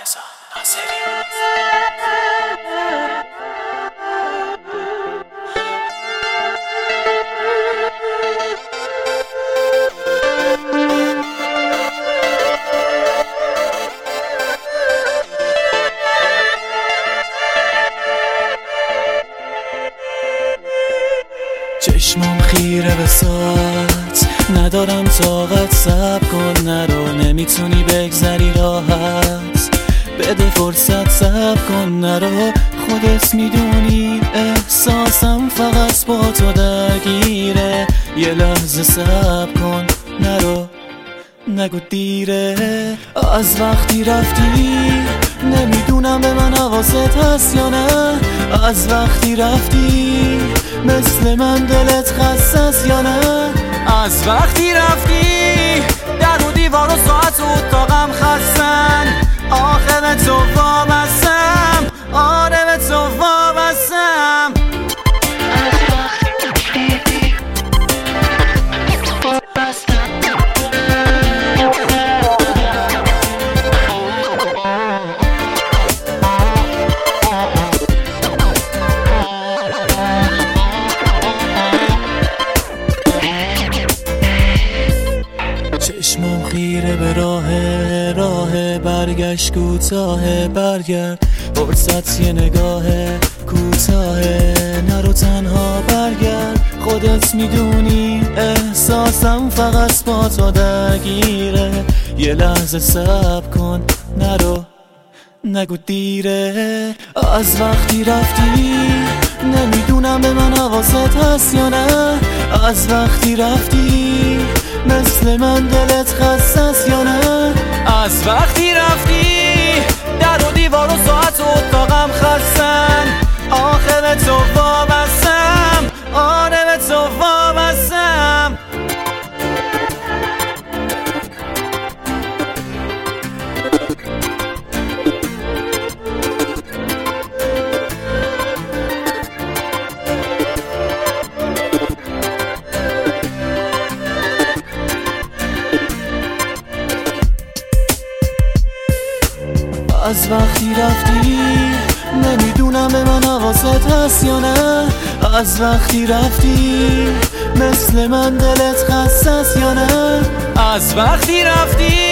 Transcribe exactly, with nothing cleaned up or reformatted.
رضا ناصری. چشمم خیره به ساعت، ندارم طاقت، صبر کن نرو، نمیتونی بگذری راحت، بده فرصت، صبر کن نرو، خودت میدونی احساسم فقط با تو درگیره، یه لحظه صبر کن نرو، نگو دیره. از وقتی رفتی نمیدونم به من حواست هست یا نه، از وقتی رفتی مثل من دلت خسته است یا نه، از وقتی رفتی در و دیوار و ساعت و اتاقم خستن، آخه به تو وابستم، آره به تو وابستم. چشمم خیره به راه راه برگشت کوتاه، برگرد فرصت یه نگاه کوتاه، نرو تنها برگرد، خودت میدونی احساسم فقط با تو درگیره، یه لحظه صبر کن نرو، نگو دیره. از وقتی رفتی نمیدونم به من حواست هست یا نه، از وقتی رفتی مثل من دلت خسته است یا نه، از وقتی رفتی در و دیوار و ساعت و اتاقم خستن، آخه به تو وابستم، آره به تو وابستم. از وقتی رفتی نمیدونم به من حواست هست یا نه، از وقتی رفتی مثل من دلت خسته است یا نه، از وقتی رفتی